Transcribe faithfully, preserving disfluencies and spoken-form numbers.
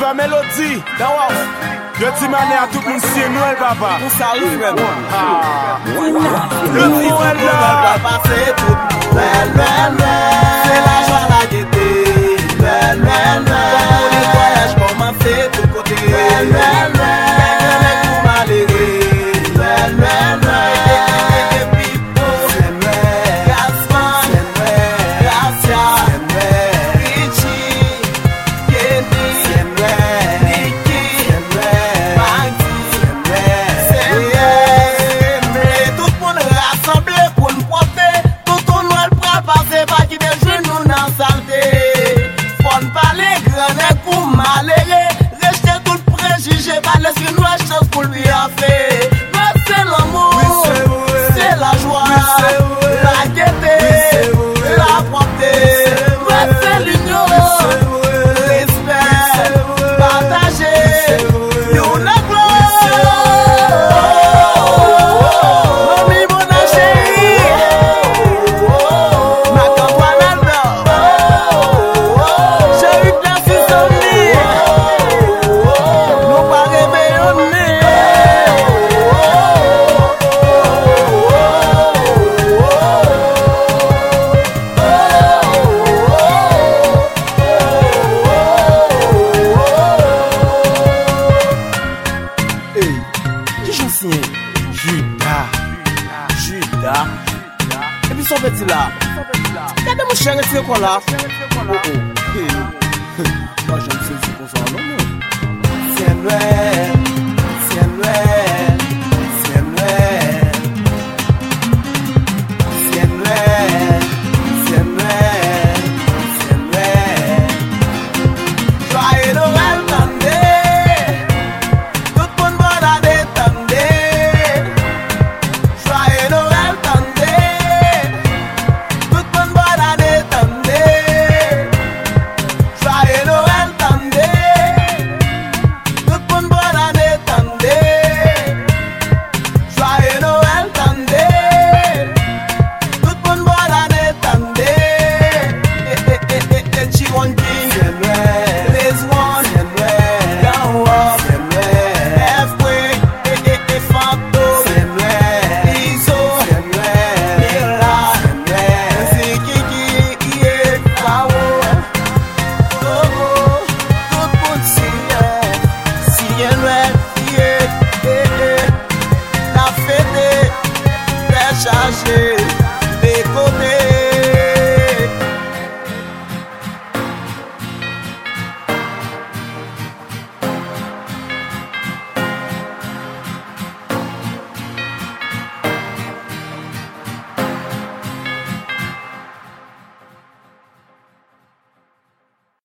Papa Mélodie, je dis mané à tout le monde, c'est Noël, papa. On salue, vraiment. Ah, le Noël, papa, c'est tout. Noël, Noël, Noël. C'est la joie, la gaieté. Noël, Noël, Noël. Comme pour les voyages commencés, tout côté. Noël, Noël, Noël. Quelqu'un est pour m'alérer. Noël, Noël, Noël. Et puis, c'est Noël. Gaspard, c'est Noël. Gracia, c'est Noël. Richie, Kenny, c'est Noël. Nicky, c'est Noël. Magdi, c'est Noël. C'est Noël. Et tout le monde rassemblé pour nous porter. Tout ton Noël pour passer, pas qui des jeunes nous dans la santé. Faut ne pas les grands pour malheureux. Rester tout le préjugé, pas laisser nous la chance pour lui faire. Mais c'est l'amour, c'est la joie, la gaieté, la portée. Mais c'est l'union, le respect, partager. Nous la gloire. Mamie, mon chérie, ma campagne Albert. J'ai eu place sur lit. Nous pas réveillonner. Hey, qui j'en signe? Judas. Judas. Et puis son petit là. Regardez mon cher, c'est quoi là? Oh oh. Hey. Moi je me suis dit qu'on s'en va. C'est Noël.